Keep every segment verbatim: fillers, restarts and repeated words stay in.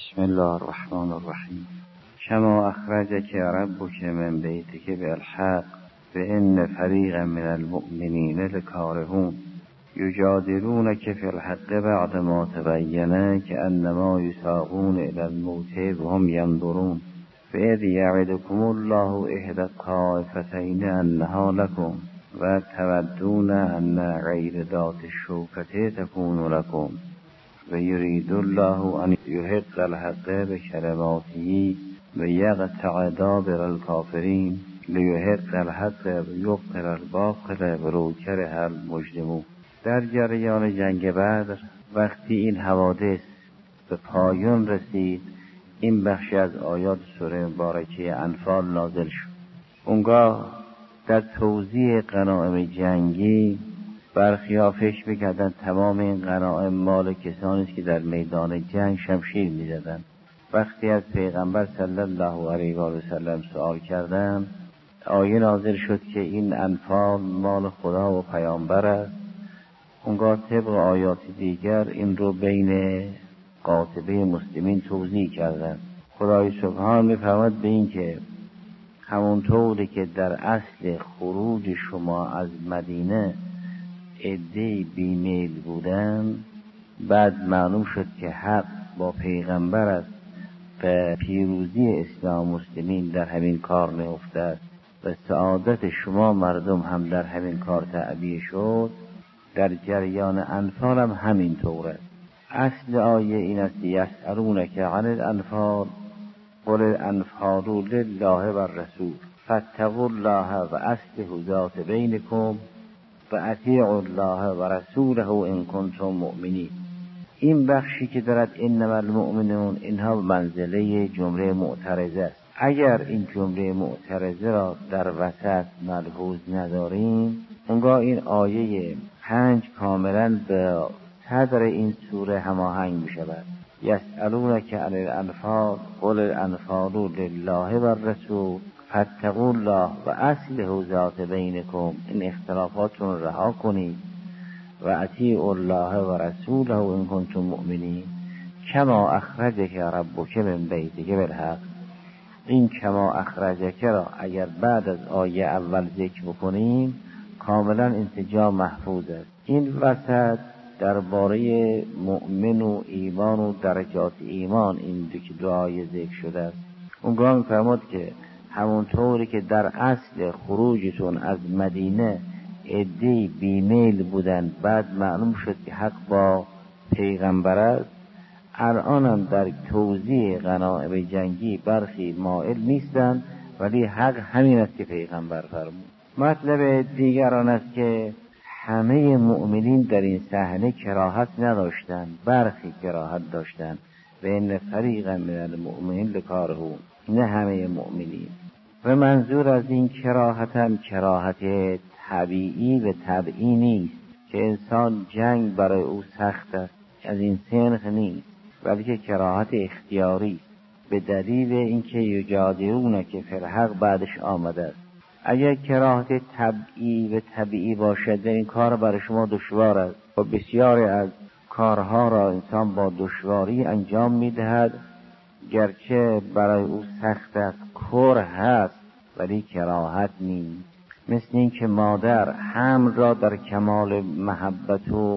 بسم الله الرحمن الرحیم. کما اخرجک ربک من بیتک بالحق فإن فریقا من المؤمنین لکارهون یجادلونک فی الحق بعد ما تبین کأنما یساقون الی الموت وهم ینظرون فإذ یعدکم الله احدی الطائفتین انها لکم و تودون ان غیر ذات الشوکة تکون لکم و یرید الله ان یحق الحق بکلماته و یقطع دابر الکافرین لیحق الحق و یبطل الباطل ولو کره المجرمون. در جریان جنگ بدر وقتی این حوادث به پایان رسید، این بخشی از آیات سوره مبارکه انفال نازل شد. اونگاه در توزیع غنایم جنگی برخی‌ها فکر می‌کردند تمام این غنایم مال کسانی است که در میدان جنگ شمشیر می‌زدند. وقتی از پیغمبر صلی الله علیه و آله و سلم سوال کردند، آیه نازل شد که این انفال مال خدا و پیامبر است. اونگاه طبق آیات دیگر این رو بین قاطبه مسلمین توزیع کردند. خدای سبحان می‌فرماید به این که همونطوری که در اصل خروج شما از مدینه عده‌ای بیمیل بودن، بعد معلوم شد که حق با پیغمبر است و پیروزی اسلام مسلمین در همین کار نهفته است و سعادت شما مردم هم در همین کار تعبیه شد. در جریان انفال هم همین طور است. اصل آیه این است یسألونک عن الانفال قل الانفال لله و الرسول فاتقوا الله و اصلحوا ذات بینکم و اطیعوا الله و رسوله ان کنتم مؤمنین. این بخشی که دارد انما المؤمنون، اینها منزله جمله معترضه است. اگر این جمله معترضه را در وسط ملحوظ نداریم، اونگاه این آیه پنج کاملا به صدر این سوره هماهنگ می شود. یسألونک عن الانفال قل الانفال لله و الرسول فاتقوا الله و اصلحوا ذات بینکم. این اختلافاتون رها کنید و اطیعوا الله و رسوله ان کنتم مؤمنین کما اخرجک ربک من بیتک بالحق. این کما اخرجک را اگر بعد از آیه اول ذکر بکنیم کاملا انسجام محفوظ است. این وسط درباره مؤمن و ایمان و درجات ایمان این دو که دعای ذکر شده است. اونگاه می‌فرماد که همونطوری که در اصل خروجتون از مدینه عده‌ای بیمیل بودن، بعد معلوم شد که حق با پیغمبر است، الان هم در توزیع غنایم جنگی برخی مائل نیستند، ولی حق همین است که پیغمبر فرمود. مطلب دیگر آن است که همه مؤمنین در این صحنه کراهت نداشتند، برخی کراهت داشتند و ان فریقا من المؤمنین لکارهون، نه همه مؤمنین. و منظور از این کراهت هم کراهت طبیعی و طبعی نیست که انسان جنگ برای او سخت است، از این سنخ نیست، بلکه کراهت اختیاری به دلیل اینکه یجادلونک فی الحق بعدش آمده است. اگر کراهت طبعی و طبیعی باشد این کار برای شما دشوار است و بسیاری از کارها را انسان با دشواری انجام می‌دهد، گرچه برای او سخت است، کره هست، ولی کراهت نیست. مثل این که مادر حمل را در کمال محبت و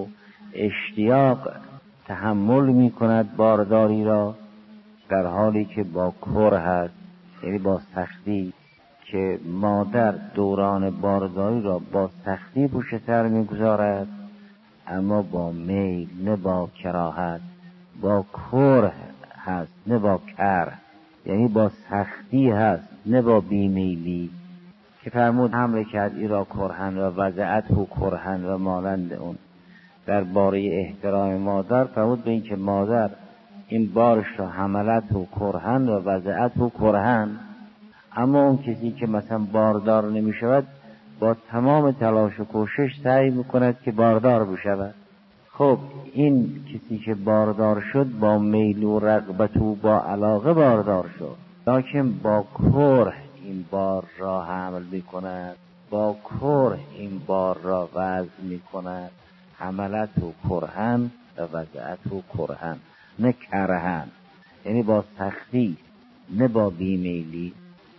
اشتیاق تحمل می کند بارداری را، در حالی که با کره هست، یعنی با سختی، که مادر دوران بارداری را با سختی پشت سر می گذارد، اما با میل، نه با کراهت، با کره هست نه با کر، یعنی با سختی هست نه با بیمیلی. که فرمود حمل کرد ای را کرهن و وضعت و کرهن و مانند اون. در باره احترام مادر فرمود به این که مادر این بارش را حملت و کرهن و وضعت و کرهن. اما اون کسی که مثلا باردار نمی شود با تمام تلاش و کوشش سعی میکند که باردار بشود. خب این کسی که باردار شد با میل و رغبت و با علاقه باردار شد، لیکن با کره این بار را حمل می کند، با کره این بار را وضع می کند. حملت و کرهن و وضعت و کرهن، نه کرهن. یعنی با سختی نه با بیمیلی.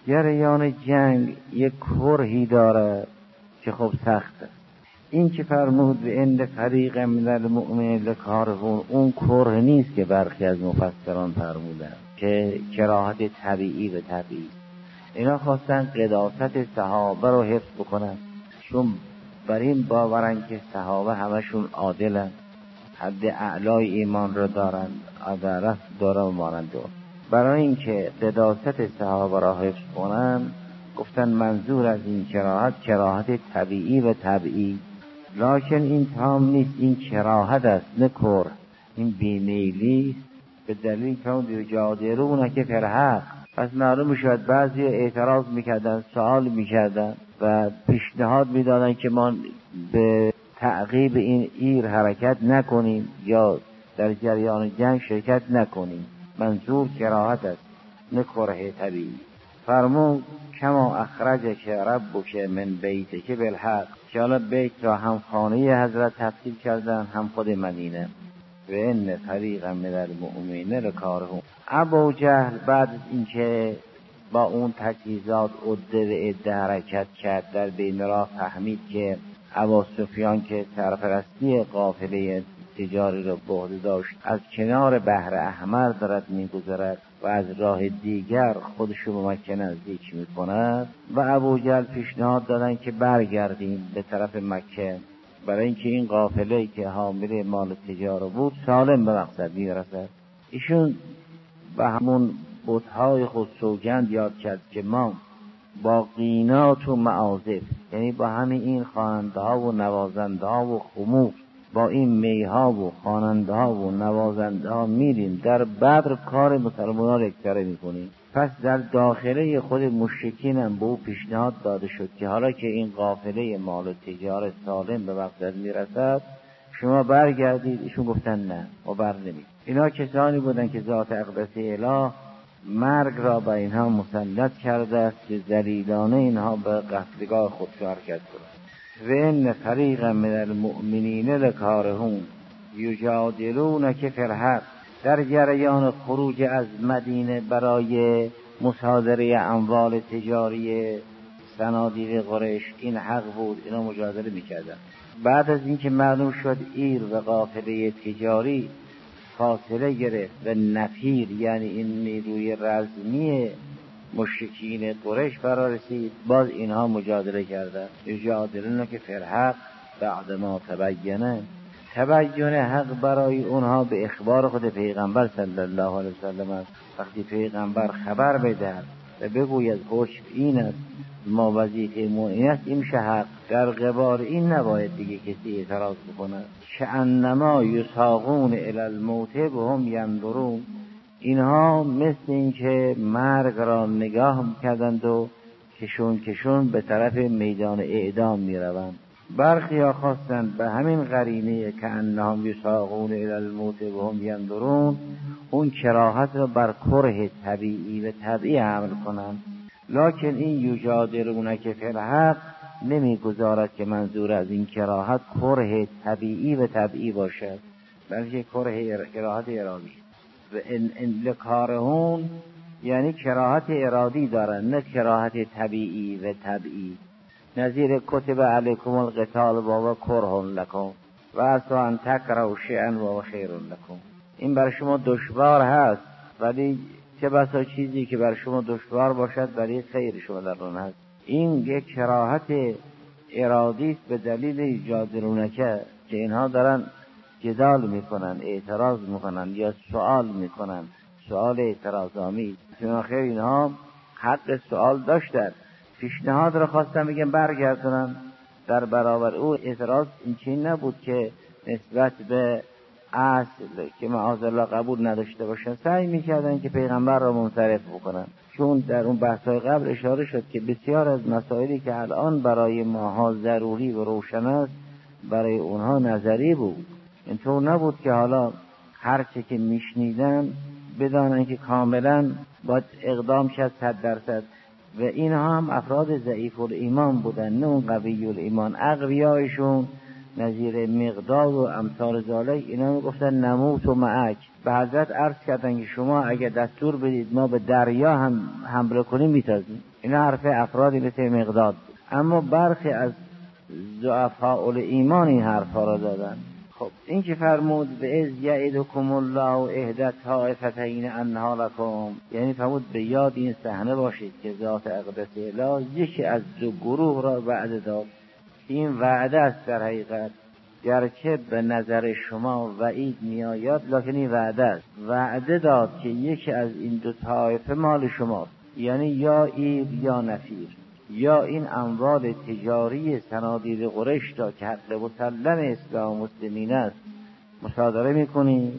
جریان جنگ یک کرهی داره که خب سخته. این که فرمود به ان فریق من المؤمنین لکارهون، اون کره نیست که برخی از مفسران فرمودن که کراهت طبیعی به طبیعی. اینا خواستن قداست صحابه رو حفظ بکنن، چون بر این باورن که صحابه همشون عادلن، حد اعلای ایمان رو دارن، عدالت داره و مانند. برای اینکه قداست صحابه را حفظ کنن گفتن منظور از این کراهت کراهت طبیعی و طبیعی، لکن این تام نیست، این کراهت است نه کر، این بیمیلی به دلیل که اون یجادلون که فرحق. پس معلوم شد بعضی اعتراض میکردن، سوال میکردن و پیشنهاد میدادن که ما به تعقیب این ایر حرکت نکنیم یا در جریان جنگ شرکت نکنیم. منظور کراهت است نه کره طبیعی. فرمود کما اخرجک ربک من بیتک بالحق، که حالا بیت را هم خانه حضرت تفسیر کردن هم خود مدینه. و ان فریقا من المؤمنین لکارهون. ابو جهل بعد از اینکه با اون تجهیزات عده و عده حرکت کرد، در بین راه فهمید که ابو سفیان که سرپرستی قافله تجاری را به عهده داشت از کنار بحر احمر دارد میگذرد و از راه دیگر خودش رو به مکه نزدیک میکند و ابو جهل پیشنهاد دادن که برگردیم به طرف مکه، برای اینکه این قافله که حامل مال تجاره بود سالم به مقصد میرسد. ایشون به همون بت‌های خود سوگند یاد کرد که ما با قینات و معازف، یعنی با همین این خواننده ها و نوازنده ها و خمور، با این میها و خواننده ها و نوازنده ها میریم در بدر کار مسلمانان را یکسره میکنیم. پس در داخله خود مشرکین هم به او پیشنهاد داده شد که حالا که این قافله مال و تجارت سالم به مقصد میرسد شما برگردید. ایشون گفتن نه و بر نمید. اینا کسانی بودن که ذات اقدس اله مرگ را به اینها مسلط کرده است که ذلیلانه اینها به قتلگاه خود حرکت کنند. و ان فریقا من المؤمنین لکارهون یجادلونک فی الحق. در جریان خروج از مدینه برای مصادره اموال تجاری صنادیق قریش این حق بود، اینا مجادله میکردن. بعد از اینکه معلوم شد ایر و قافله تجاری فاصله گرفت و نفیر یعنی این نیروی رزمی مشرکین قریش فرا رسید، باز اینها مجادله کردن. یجادلون که فی الحق بعد ما تبینه، تبین حق برای اونها به اخبار خود پیغمبر صلی الله علیه وسلم است. وقتی پیغمبر خبر بدهد و بگوید حکم این است، ما وظیفه مؤمن است، این میشه حق. در قبال این نباید دیگه کسی اعتراض بکنه. کأنما یساقون الی الموت وهم ینظرون. اینها مثل این که مرگ را نگاه میکردند و کشون کشون به طرف میدان اعدام میروند. برخی ها خواستند به همین قرینه که انهم یساقون الی الموت وهم ینظرون اون کراهت را بر کره طبیعی و طبیعی حمل کنند، لکن این یجادلونک فی الحق نمیگذارد که منظور از این کراهت کره طبیعی و طبیعی باشد، بلکه کره کراهت ارادی. و ان ان لکارهون یعنی کراهت ارادی دارن نه کراهت طبیعی و طبیعی. نظیر کتب علیکم القتال و هو کرها لکم و عسی ان تکرهوا شیئا و هو خیر لکم. این بر شما دشوار هست، ولی چه بسا چیزی که بر شما دشوار باشد برای خیر شما در آن هست. این یک کراهت ارادی است به دلیل یجادلونک که اینها دارن جدال میکنن، اعتراض میکنن یا سوال میکنن، سوال اعتراض آمیز. چون آخر اینها حق سوال داشتن، پیشنهاد را خواستن بگن برگردونن. در برابر او اعتراض این چیز نبود که نسبت به اصل که معاذالله قبول نداشته باشن، سعی میکردن که پیغمبر را منصرف بکنن. چون در اون بحث‌های قبل اشاره شد که بسیار از مسائلی که الان برای ماها ضروری و روشن است برای اونها نظری بود. اینطور نبود که حالا هر چه که میشنیدن بدانن که کاملا باید اقدام شد صد درصد. و اینها هم افراد ضعیف الایمان بودن، نه اون قوی الایمان. اقویایشون نظیر مقداد و امثال ذالک اینا میگفتن نموت و معک، به حضرت عرض کردن که شما اگه دستور بدید ما به دریا هم حمله کنیم میتازیم. این حرف افرادی مثل مقداد بود، اما برخی از ضعفاء ایمان این حرفا را دادن. خب این که فرمود به از یعدکم الله احدى طائفتین انها لکم، یعنی فرمود به یاد این صحنه باشید که ذات اقدس الهی یکی از دو گروه را وعده داد. این وعده است در حقیقت، گرچه به نظر شما وعید می آید لکن این وعده است. وعده داد که یکی از این دو طایفه مال شماست، یعنی یا ایر یا نفیر، یا این اموال تجاری صنادید قریش را که حق مسلم اسلام مسلمین است مصادره میکنید،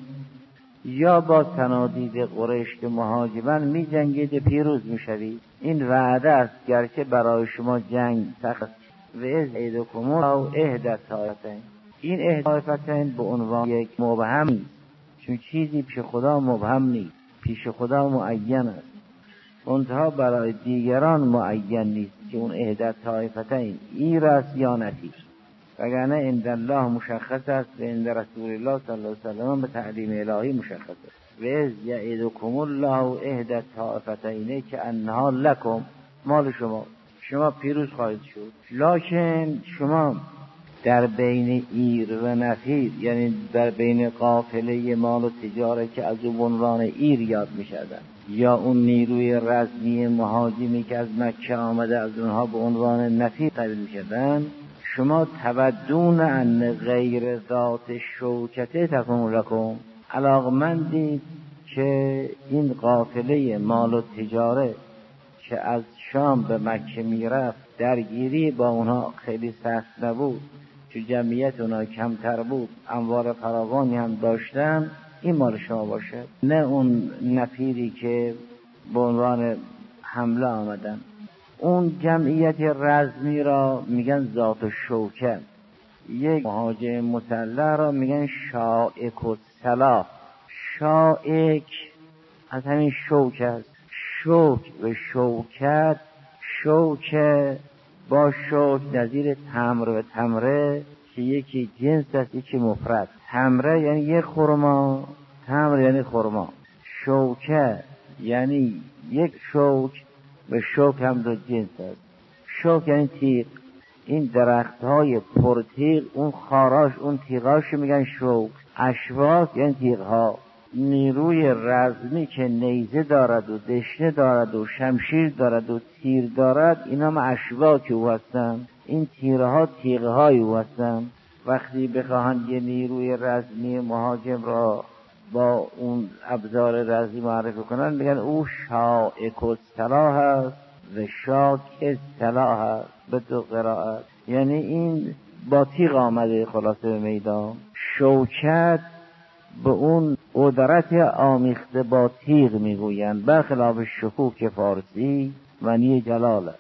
یا با صنادید قریش که مهاجمن می جنگید پیروز می شوید. این وعده است، گرچه برای شما جنگ سخت. و از ایدکم او احدى طائفتین، این احدى طائفتین به عنوان یک مبهم نیست، چون چیزی پیش خدا مبهم نیست، پیش خدا معین است، منتها برای دیگران معین نیست که اون احدى طائفتین ایر است یا نفیر، وگرنه عند الله مشخص است و عند رسول الله صلی الله علیه و سلم به تعلیم الهی مشخص است. و از یعدکم الله احدى طائفتین که انها لکم، مال شما، شما پیروز خواهید شد. لکن شما در بین ایر و نفیر، یعنی در بین قافله مال و تجارت که از اون عنوان ایر یاد می شدن، یا اون نیروی رزمی مهاجمی که از مکه آمده از اونها به عنوان نفیر قبیل می شدن، شما تودون ان غیر ذات شوکته تکون لکم، علاقمندید که این قافله مال و تجارت که از شام به مکه می رفت درگیری با اونها خیلی سخت نبود، چون جمعیت اونها کمتر بود، اموال فراوانی هم داشتن، این مال شما باشد، نه اون نفیری که به عنوان حمله آمدن. اون جمعیت رزمی را میگن ذات الشوکه، یک مهاجم مسلح را میگن شائک السلاح. شائک از همین شوک است، شوک و شوکت، شوک با شوک نظیر تمر و تمره که یکی جنس است یکی مفرد. تمره یعنی یک خرما، تمر یعنی خرما. شوکه یعنی یک شوک و شوک هم دو جنس است. شوک یعنی تیغ، این درخت های پرتیغ، اون خاراش اون تیغاش میگن شوک. اشواک یعنی تیغ ها. نیروی رزمی که نیزه دارد و دشنه دارد و شمشیر دارد و تیر دارد، اینا هم اشواک او هستند. این تیرها تیغهای او هستند. وقتی بخواهند یه نیروی رزمی مهاجم را با اون ابزار رزمی معرفی کنند میگن او شائک السلاح است و شاک السلاح است به دو قرائت، یعنی این با تیغ آمده خلاصه به میدان. شوکت به اون قدرت آمیخته با تیغ میگویند، برخلاف شکوک فارسی معنی جلاله.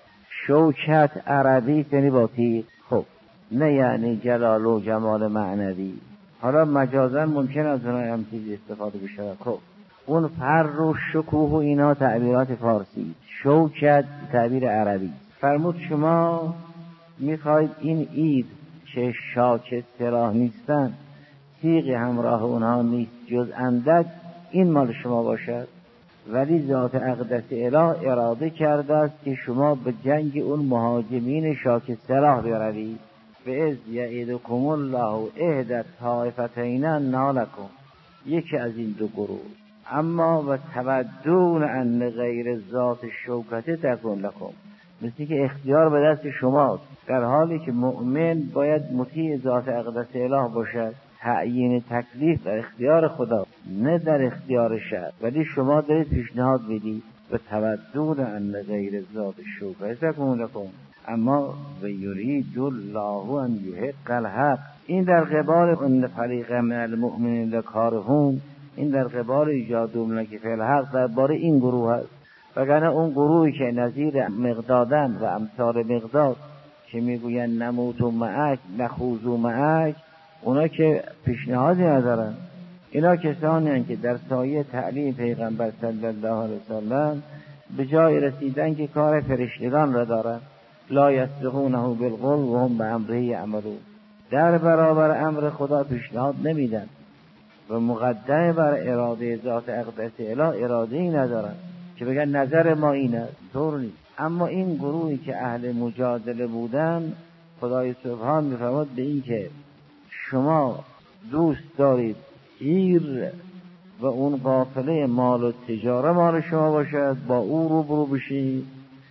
شوکت عربی یعنی با تیغ، خب نه یعنی جلال و جمال معنوی. حالا مجازن ممکن از اونها هم چیزی استفاده بشه. خب اون پر و شکوه و اینا تعبیرات فارسی، شوکت تعبیر عربی. فرمود شما میخواید این اید که شاک سلاح نیستن، تیغ همراه اونها نیست جز اندک، این مال شما باشد، ولی ذات اقدس اله اراده کرده است که شما به جنگ اون مهاجمین شاک سلاح بروید. و از یعدکم الله احدى طائفتین انها لکم، یکی از این دو گروه، اما و تودون ان غیر ذات شوکته تکون لکم، مثل که اختیار به دست شماست، در حالی که مؤمن باید مطیع ذات اقدس اله باشد. تعیین تکلیف در اختیار خدا نه در اختیار شر، ولی شما دارید پیشنهاد میدید و تودون ان غیر ذات شوکته تکون لکم، اما و یرید الله ان یحق الحق، این در قبال ان فریق من المؤمنین لکارهون، این در قبال ایجاد ملک فی الحق درباره این گروه است. وگرنه اون گروهی که نظیر مقدادن و امثال مقداد که میگوین نموت معک نخوض معک، اونا که پیشنهادی ندارن. اینا کسانی هستند که در سایه تعلیم پیغمبر صلی الله علیه وسلم به جای رسیدن که کار فرشتگان را دارن. لا یسبقونه بالقول و هم بامره یعملون، در برابر امر خدا پیشنهاد نمیدن، و مقدم بر اراده ذات اقدس اله اراده ای ندارن که بگن نظر ما اینه، طور نیست. اما این گروهی که اهل مجادله بودن، خدای سبحان میفرماد به این که شما دوست دارید ایر و اون قافله مال و تجاره مال شما باشد، با او روبرو بشید،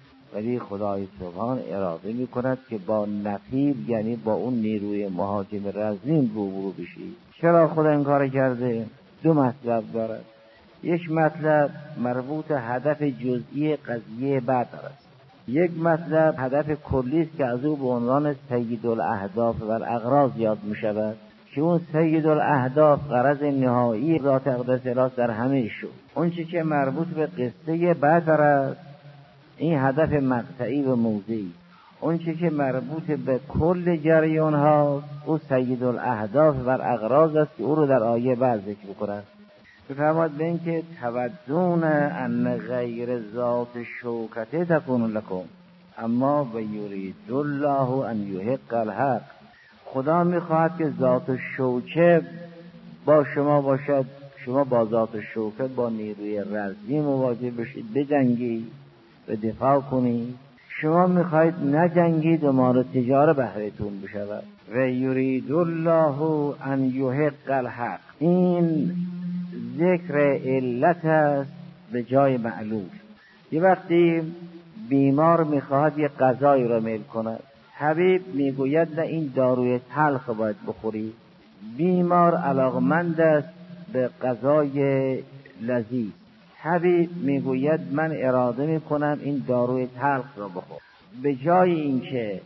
ولی خدای سبحان اراده میکند که با نفیر، یعنی با اون نیروی مهاجم رزمین روبرو بشید. چرا خدا این کار کرده؟ دو مطلب دارد. یک مطلب مربوط هدف جزئی قضیه بدر است، یک مطلب هدف کلی است که از او به عنوان سید الاهداف و الاغراض یاد می شود، که اون سید الاهداف غرض نهایی ذات اقدس اله در همه شد. اون چی که مربوط به قصه بدر است این هدف مقطعی و موضعی، اون چی که مربوط به کل جریان ها او سید الاهداف و الاغراض است که او رو در آیه بعد ذکر بکنند. بفرماد به این که تودون ان غیر ذات شوکته تکون لکم اما و یرید الله ان یحق الحق. خدا میخواهد که ذات شوکه با شما باشد، شما با ذات شوکه با نیروی رزمی مواجه بشید، بجنگید و دفاع کنید. شما میخواهید نجنگید و مال تجاره بهرهتون بشود. و یرید الله ان یحق الحق، این ذکر علت است به جای معلول. یه وقتی بیمار میخواهد یه غذایی را میل کند، طبیب میگوید نه این داروی تلخ باید بخوری. بیمار علاقمند است به غذای لذیذ، طبیب میگوید من اراده میکنم این داروی تلخ را بخور. به جای اینکه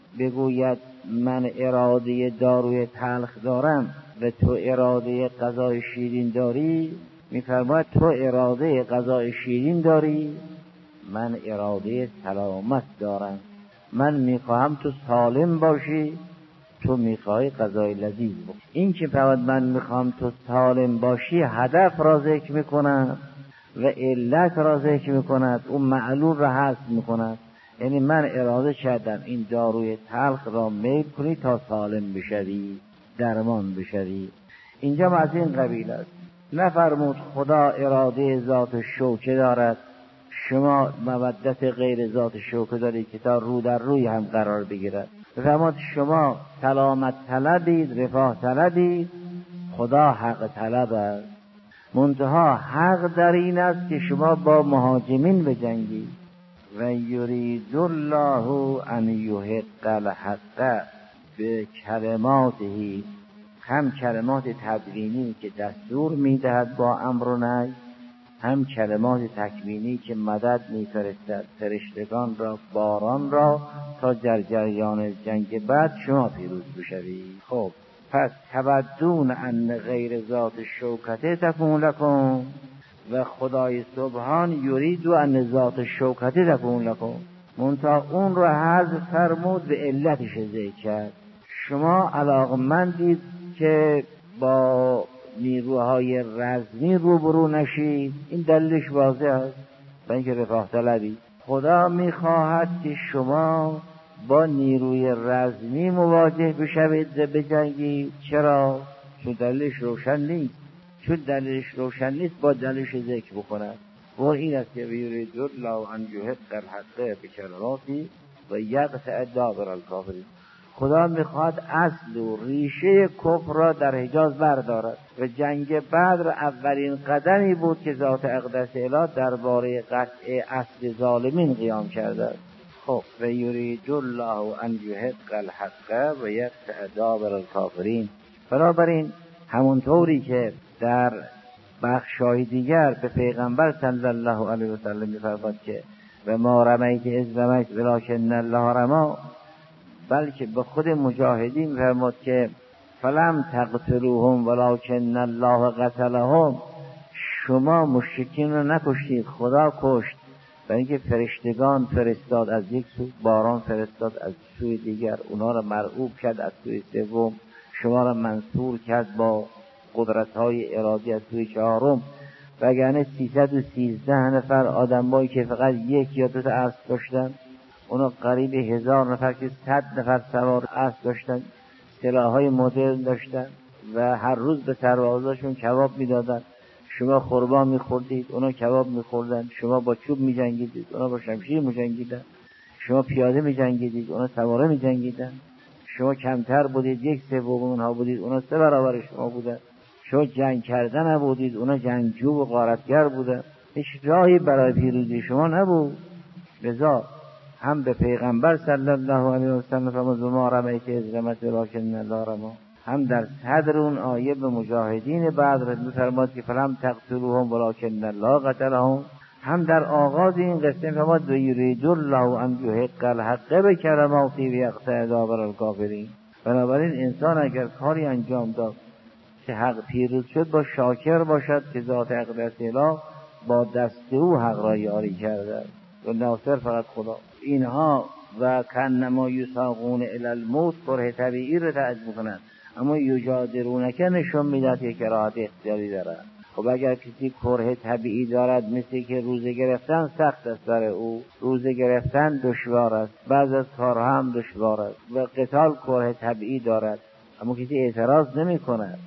بگوید من اراده داروی تلخ دارم و تو اراده غذای شیرین داری، میفرماید تو اراده غذای شیرین داری، من اراده سلامت دارم. من میخواهم تو سالم باشی، تو میخوای غذای لذیذ بخوری. این که فقط من میخوام تو سالم باشی هدف را ذکر میکند و علت را ذکر میکند، اون معلول را حذف میکند. یعنی من اراده کردم این داروی تلخ را میل کنی تا سالم بشوی، درمان بشوی. اینجا از این قبیل است. نفرمود خدا اراده ذات شوکه دارد، شما مودت غیر ذات شوکه دارید که تا رو در روی هم قرار بگیرد. فرمود شما سلامت طلبید، رفاه طلبید، خدا حق طلب است. منتها حق در این است که شما با مهاجمین بجنگید. و یرید الله ان یحق الحق به کلماته، هم کلمات تدوینی که دستور میدهد با امر و نهی، هم کلمات تکوینی که مدد میفرستد فرشتگان را، باران را، تا در جریان جنگ بعد شما پیروز بشوید. خب پس تودون ان غیر ذات شوکته تکون لکم و خدای سبحان یرید ان ذات شوکته تکون لکم، منتها اون رو حذف فرمود به علتش ذکر کرد. شما علاقمندید که با نیروهای رزمی روبرو نشید، این دلیلش واضح است، و اینکه رفاه طلبی. خدا میخواهد که شما با نیروی رزمی مواجه بشوید و بجنگید. چرا؟ چون دلیلش روشن نیست. چون دلیلش روشن نیست با دلیلش ذکر بکند. و این است که یرید الله ان یحق الحق بکلماته و یقطع دابر الکافرین. خدا میخواد اصل و ریشه کفر را در حجاز بردارد و جنگ بدر اولین قدمی بود که ذات اقدس اله درباره قطع اصل ظالمین قیام کرده. خب و یرید الله ان یحق الحق و یقطع دابر الکافرین. بنابراین همونطوری که در بخشای دیگر به پیغمبر صلی الله علیه و سلم می‌فرماد که و ما رمیت اذ رمیت ولکن الله رمی، بلکه به خود مجاهدین فرمود که فلم تقتلوهم ولکن الله قتلهم، شما مشرکین رو نکشتید، خدا کشت. برای اینکه فرشتگان فرستاد از یک سو، باران فرستاد از سوی دیگر، اونا را مرعوب کرد از سوی سوم، شما را منصور کرد با قدرت‌های ارادی از سوی چهارم. وگرنه سیصد و سیزده نفر آدمایی که فقط یک یا دو تا اسب داشتن، اونا قریب هزار نفر که صد نفر سوار اسب داشتن، سلاح‌های مدرن داشتن، و هر روز به سربازاشون کباب میدادن. شما خرما میخوردید، اونا کباب میخوردن. شما با چوب میجنگیدید، اونا با شمشیر میجنگیدن. شما پیاده میجنگیدید، اونا سواره میجنگیدن. شما کمتر بودید، یک سوم اونها بودید، اونا سه برابر شما بودن. شما جنگ کردن نبودید، اونا جنگجو و غارتگر بودن. هیچ راهی برای پیروزی شما نبود. لذا هم به پیغمبر صلی الله علیه و سلم فرمود ما رمیت اذ رمت ولکن الله رمی، هم در صدر اون آیه به مجاهدین بدر فرمود که فلم تقتلوهم ولکن الله قتلهم، هم در آغاز این قصه فرمود و یرید الله ان یحق الحق بکلماته و یقطع دابر الکافرین. بنابراین انسان اگر کاری انجام داد که حق پیروز شد با شاکر باشد که ذات اقدس اله با دست او حق را یاری کرده و ناصر فقط خدا. اینها و کانما یساقون الی الموت کره طبیعی رو تعجب میکنند، اما یجادرونک نشون میداد که کراهت اختیاری دارد. خب اگر کسی کره طبیعی دارد مثل که روزه گرفتن سخت است برای او، روزه گرفتن دشوار است، بعض از کارها هم دشوار است و قتال کره طبیعی دارد، اما کسی اعتراض نمی کند.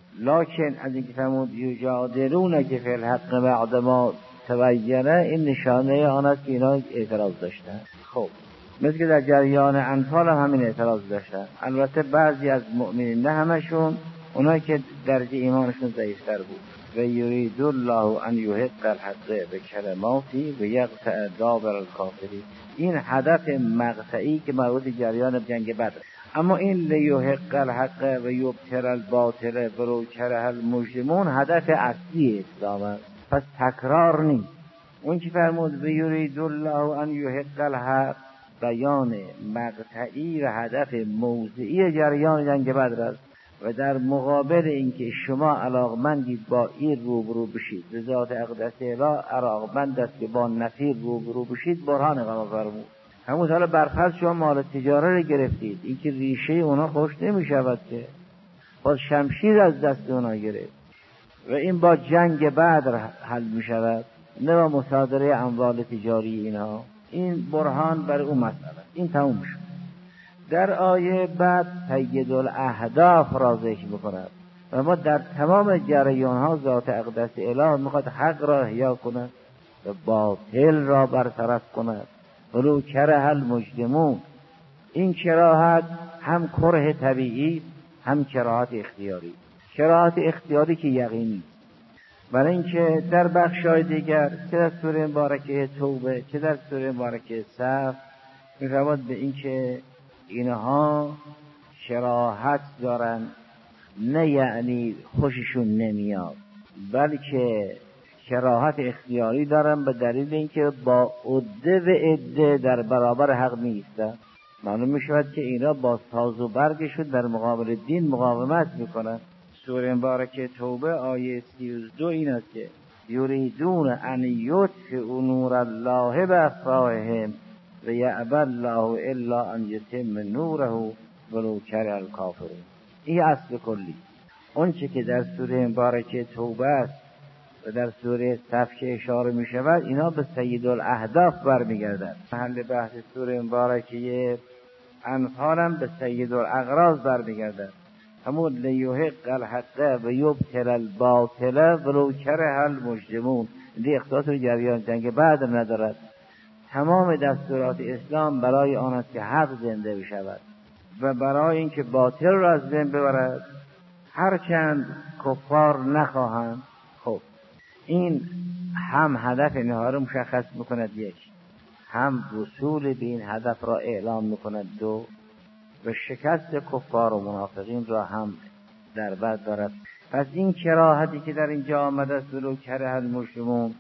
لکن از اینکه فرمود یجادلونک فی الحق بعد ما تبینه، این نشانه آن است که اینا اعتراض داشتن. خب مثل که در جریان انفال هم همین اعتراض داشتن. البته بعضی از مؤمنین، نه همشون، اونایی که درجه ایمانشون ضعیف‌تر بود. و یرید الله ان یحق الحق بکلماته و یقطع دابر الکافرین، این هدف مقطعی که مربوط به جریان جنگ بدر. اما این لیحق الحق و یبطل الباطل ولو کره المجرمون هدف اصلی اسلام است، پس تکرار نیست. اون که فرمود و یرید الله ان یحق الحق بیان مقطعی و هدف موضعی جریان جنگ بدر است و در مقابل اینکه شما علاقمندید با این روبرو بشید، به ذات اقدس اله علاقمند است که با نفیر روبرو بشید، برهان اقامه فرمود. همون حالا برفرض شما مال تجاره رو گرفتید، این که ریشه اونا خوش نمی شود که باز شمشیر از دست اونا گرفت و این با جنگ بدر حل می شود، نه با مصادره اموال تجاری اینها. این برهان بر اون مسئله. این تموم شد. در آیه بعد سید الاهداف را ذکر می‌کند و ما در تمام جریان ها ذات اقدس اله میخواد حق را احیا کند و باطل را برطرف کند ولو کره المجرمون. این کراهت هم کره طبیعی هم کراهت اختیاری. کراهت اختیاری که یقینی، برای اینکه در بخشای دیگر چه در سوره مبارکه توبه چه در سوره مبارکه صف می‌فرماد به اینکه اینها کراهت دارن، نه یعنی خوششون نمیاد، بلکه کراهت اختیاری دارن به دلیل اینکه با عده و عده در برابر حق نیستن. معلوم میشود که اینا با ساز و برگشون در مقابل دین مقاومت میکنن. سوره مبارکه توبه آیه سی و دو این است که یریدون ان یطفئوا نور الله بافواههم و یأبی الله الا ان یتم نوره ولو کره الکافرون. این اصل کلی. اون چه که در سوره مبارکه توبه است و در سوره صف که اشاره می شود، اینا به سید الاهداف برمیگردند. محل بحث سوره مبارکه انفال هم به سید الاغراض برمیگردند. همون لیحق الحق و یبطل الباطل ولو کره المجرمون. این اختصاص به جریان جنگ بدر ندارد. تمام دستورات اسلام برای آن است که حق زنده بشود و برای اینکه باطل را از بین ببرد، هرچند کفار نخواهند. خب این هم هدف اینها را مشخص میکند، یک، هم وصول به این هدف را اعلام میکند، دو، و شکست کفار و منافقین را هم در بر دارد. پس این کراهتی که در اینجا آمده است ولو کره المجرمون،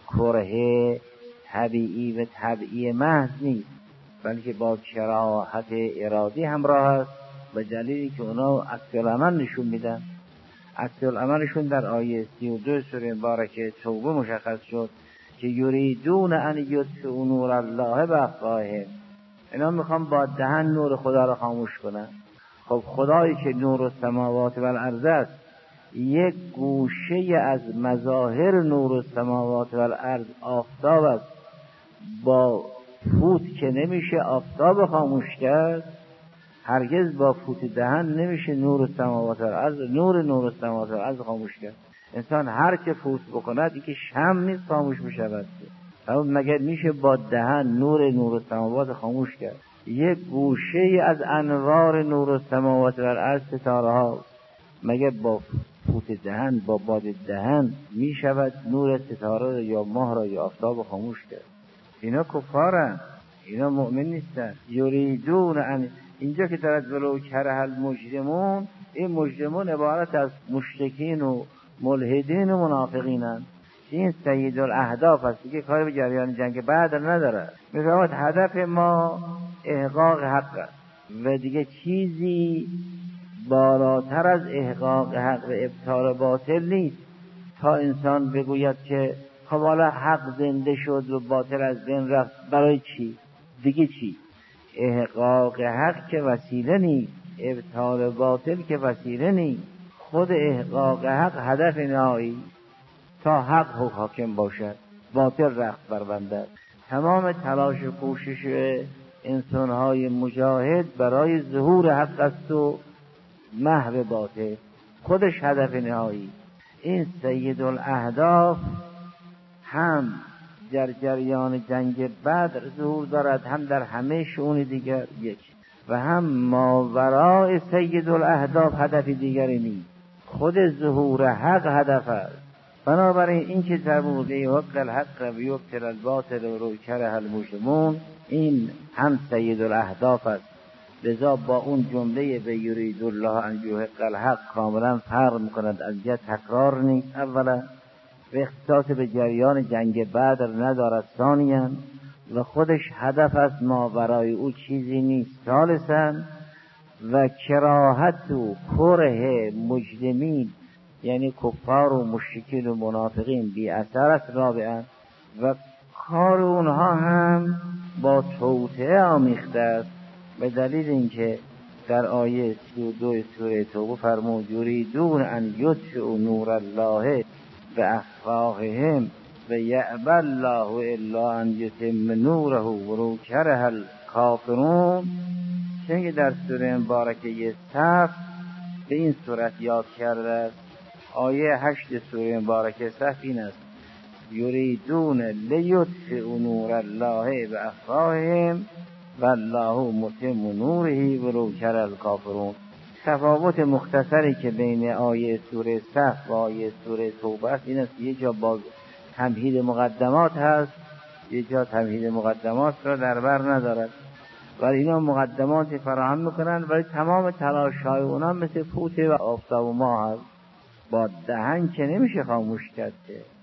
کره طبیعی و طبیعی محض نیست، بلکه با کراهت ارادی همراه است، به دلیلی که اونا عکس العمل نشون میدن. عکس العملشون در آیه سی و دو سوره مبارکه توبه مشخص شد که یریدون ان یطفئوا نور الله بافواههم. اینا میخوان با دهن نور خدا را خاموش کنن. خب خدایی که نور السماوات و الارض است، یک گوشه از مظاهر نور السماوات و الارض آفتاب است. با فوت که نمیشه آفتاب خاموش کرد، هرگز با فوت دهن نمیشه نور سماوات از نور نور سماوات از خاموش کرد. انسان هر که فوت بکند این که شمع نیست خاموش میشود، اما مگر میشه با دهن نور نور سماوات خاموش کرد؟ یک گوشه از انوار نور سماوات و از ستاره ها مگر با فوت دهن با باد دهن میشود نور ستاره یا ماه را یا آفتاب خاموش کرد؟ اینا کفارن، اینا مؤمن نیستن. یریدون ان، اینجا که دارد ولو کره المجرمون، این مجرمون عبارت از مشرکین و ملحدین و منافقینن. این سید الاهداف است که کاری به جریان جنگ بدر نداره. میفرماید هدف ما احقاق حق است و دیگه چیزی بالاتر از احقاق حق و ابطال باطل نیست. تا انسان بگوید که خب حالا حق زنده شد و باطل از بین رفت، برای چی؟ دیگه چی؟ احقاق حق که وسیله نیست، ابطال باطل که وسیله نیست. خود احقاق حق هدف نهایی، تا حق حاکم باشد باطل رخت بربندد. تمام تلاش و کوشش انسان‌های مجاهد برای ظهور حق است و محو باطل، خودش هدف نهایی. این سید الاهداف هم در جریان جنگ بدر ظهور دارد، هم در همه شؤون دیگر یک، و هم ماوراء سید الاهداف هدف دیگری نیست، خود ظهور حق هدف است. بنابراین این که تبوده حق الحق و یبطل الباطل و رو کره المجرمون، این هم سید الاهداف است. لذا با اون جمله به یرید الله ان یحق الحق کاملا فرق میکند، از جهت تکرار نیست اولا، و اختصاص به جریان جنگ بدر ندارد ثانیا، و خودش هدف است، ما برای او چیزی نیست ثالثا، و کراهت و کره مجرمین یعنی کفار و مشرکین و منافقین بی اثر است رابعا، و کار اونها هم با توطئه آمیخته است، به دلیل اینکه در آیه سی و دو سوره توبه فرمود یریدون ان یطفئوا نور الله بافواههم و یأبی الله الا ان یتم نوره ولو کره الکافرون. چون در سوره مبارکه صف به این صورت یاد کرده است. آیه هشت سوره مبارکه صف این است یریدون لیطفئوا نور الله بافواههم والله متم نوره ولو کره الکافرون. تفاوت مختصری که بین آیه سوره صف و آیه سوره توبه است این است، یک جا با تمهید مقدمات هست، یک جا تمهید مقدمات را در بر ندارد، ولی اینا مقدمات فراهم میکنن، ولی تمام تلاش های اونا مثل پوته و آفتاب و ماه هست. با دهن که نمیشه خاموش کرد،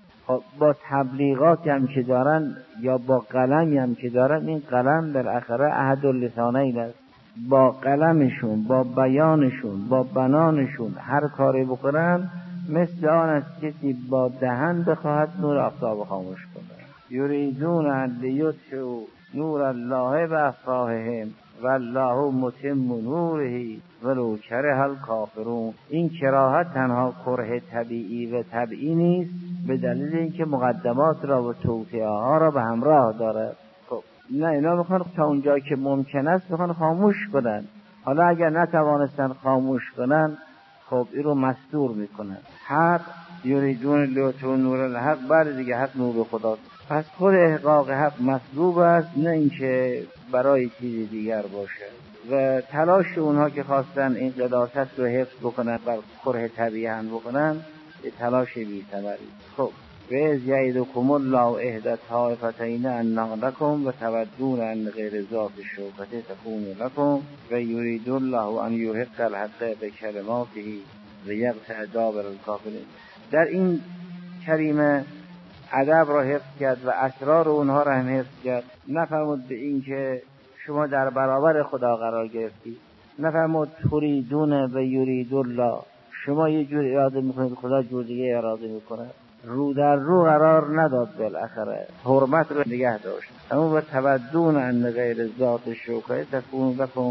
با تبلیغاتی هم که دارن یا با قلمی هم که دارن، این قلم در آخره احد اللسانین است. با قلمشون، با بیانشون، با بنانشون هر کاری بکنن مثل آن است کسی با دهن بخواهد نور آفتاب خاموش کنه. یریدون ان لیطفئوا نور الله بافواههم والله متم نوره ولو کره الکافرون. این کراهت تنها کره طبیعی و طبیعی نیست، به دلیل اینکه مقدمات را و توطئه ها را به همراه دارد. خب نه، اینا میخوان تا اونجا که ممکن است میخوان خاموش کنن. حالا اگر نتوانستن خاموش کنن، خب این رو مستور میکنن. حق یریدون لیطفئوا نور الحق، بعد دیگه حق نور خداست. پس خود احقاق حق مطلوب است، نه اینکه برای چیز دیگر باشه. و تلاش اونها که خواستن این قداست رو حفظ بکنن بر کره طبیعی هم بکنن، تلاش بی ثمری. خب و از یعیدکم الله احدی الطائفتین انها لکم و تودون ان غیر ذات الشوکة تکون لکم و یرید الله ان یحق الحق بکلماته و یقطع دابر الکافرین. در این کریمه ادب را حفظ کرد و اسرار اونها را هم حفظ کرد. نفرمود به این که شما در برابر خدا قرار گرفتی، نفرمود تریدون و یرید الله، شما یه جور اراده میکنید خدا جور دیگه اراده میکنه. رو در رو قرار نداد، بالاخره حرمت رو نگه داشت. اما و تودون ان غیر ذات شوکه تکون لکم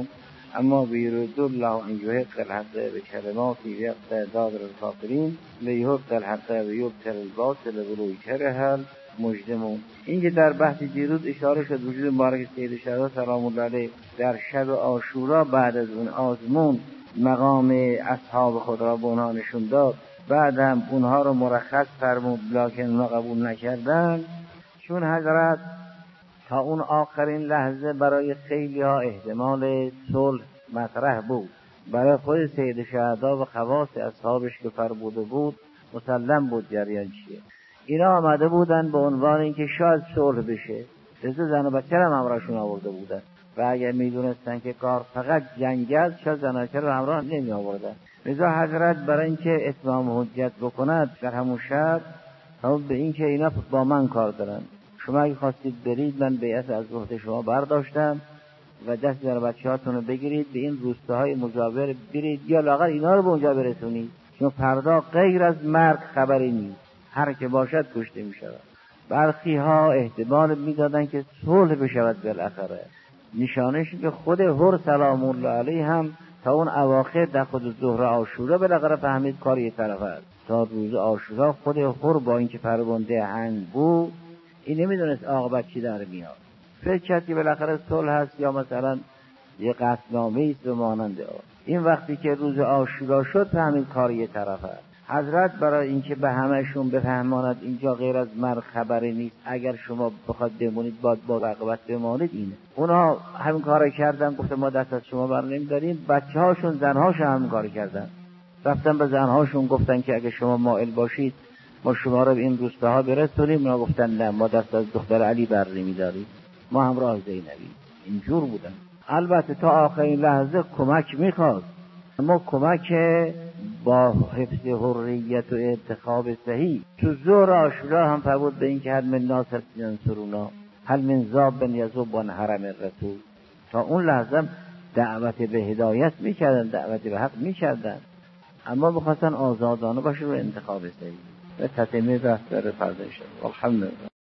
اما بیرد الله ان یحق الحق بکلماتی یقطع دابر الکافرین لیحق الحق و یبطل الباطل ولو کره المجرمون. این که در بحث دیروز اشاره شد وجود مبارک سید شهدا سلام الله علیه در شب عاشورا بعد از اون آزمون مقام اصحاب خود را به اونها نشون داد، بعد هم اونها رو مرخص فرمود لکن اونها قبول نکردن، چون حضرت تا اون آخرین لحظه برای خیلی ها احتمال صلح مطرح بود. برای خود سید شهدا و خواص اصحابش که فرموده بود مسلم بود جریان چیه. اینا آمده بودن به عنوان اینکه شاید صلح بشه، لذا زن و بچه هم همراهشون آورده بودن و اگر میدونستن که کار فقط جنگ است شاید زن و بچه رو همراه نمی آوردن. لذا حضرت برای اینکه اتمام حجت بکند در همون شب به اینکه اینا با من کار دارن، شما اگه خواستید برید من بیعت از عهده شما برداشتم و دست زن و بچه هاتون رو بگیرید به این روستاهای مجاور برید یا لااقل اینا رو به اونجا برسونید، چون فردا غیر از مرگ خبری نیست، هر که باشد کشته می شود. برخی ها احتمال می دادن که صلح بشود بالاخره. نشانش که خود هر سلام الله علیه هم تا اون اواخر در خود ظهر عاشورا بالاخره فهمید کار یک طرف است. تا روز عاشورا خود هر با اینکه فرمانده هنگ بود این نمیدونست عاقبت چی در میاد. فکر کرد که بالاخره صلح هست یا مثلا یه قطعنامه است و مانند آن. این وقتی که روز عاشورا شد فهمید کار یک طرف است. حضرت برای اینکه به همهشون بفهماند اینجا غیر از مرگ خبری نیست، اگر شما بخواد بمونید باید با عاقبت بمانید اینه. اونا همین کارو کردن، گفتن ما دست از شما بر نمیداریم. بچه هاشون زنهاشون همین کار کردن، رفتن به زنهاشون گفتن که اگه شما مائل باشید ما شما رو به این روستاها برسونیم. اونا گفتن نه، ما دست از دختر علی بر نمیداریم، ما همراه زینبی. اینجور بودن. البته تا آخرین لحظه کمک میخواست، اما کمک با حفظ حریت و انتخاب صحیح. تو ظهر عاشورا هم فرمود به این که هل من ناصر ینصرونا هل من ذاب یذوب عن حرم الرسول. تا اون لحظه دعوت به هدایت میکردن، دعوت به حق میکردن، اما بخواستن آزادانه باشه رو انتخاب صحیح. و تتمه بحث در فردا شد. الحمدلله.